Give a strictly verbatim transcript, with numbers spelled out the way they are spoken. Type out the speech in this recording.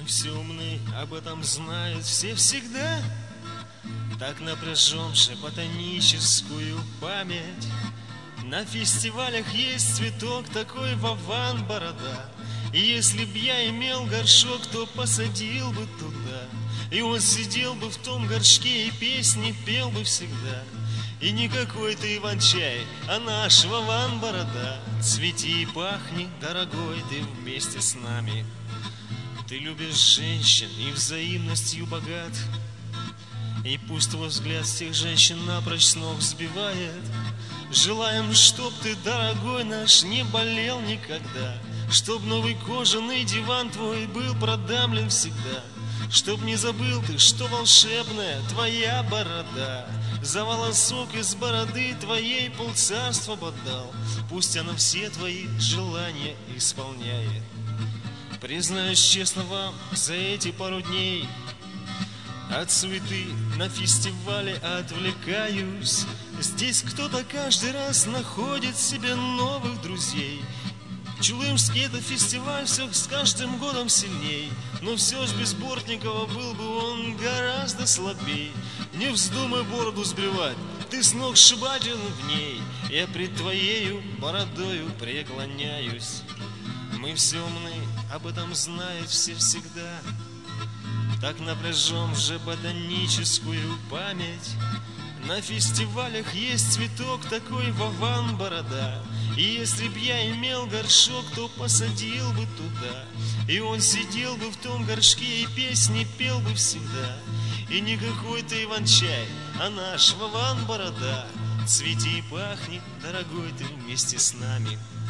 все умны, об этом знают все всегда. Так напряжем же ботаническую память. На фестивалях есть цветок такой Вован Борода. И если б я имел горшок, то посадил бы туда. И он сидел бы в том горшке и песни пел бы всегда. И не какой-то Иван-чай, а наш Вован Борода. Цвети и пахни, дорогой, ты вместе с нами. Ты любишь женщин и взаимностью богат. И пусть твой взгляд всех женщин напрочь с ног сбивает. Желаем, чтоб ты, дорогой наш, не болел никогда. Чтоб новый кожаный диван твой был продамлен всегда. Чтоб не забыл ты, что волшебная твоя борода. За волосок из бороды твоей полцарства отдал. Пусть она все твои желания исполняет. Признаюсь честно вам, за эти пару дней от суеты на фестивале отвлекаюсь. Здесь кто-то каждый раз находит себе новых друзей. Чулымский это фестиваль все с каждым годом сильней. Но все ж без Бортникова был бы он гораздо слабей. Не вздумай бороду сбривать, ты с ног сшибателен в ней. Я пред твоею бородою преклоняюсь. Мы все умны, об этом знают все всегда. Так напряжем же ботаническую память. На фестивалях есть цветок такой Вован Борода. И если б я имел горшок, то посадил бы туда. И он сидел бы в том горшке и песни пел бы всегда. И не какой-то Иван-чай, а наш Вован Борода. Цвети и пахни, дорогой, ты вместе с нами.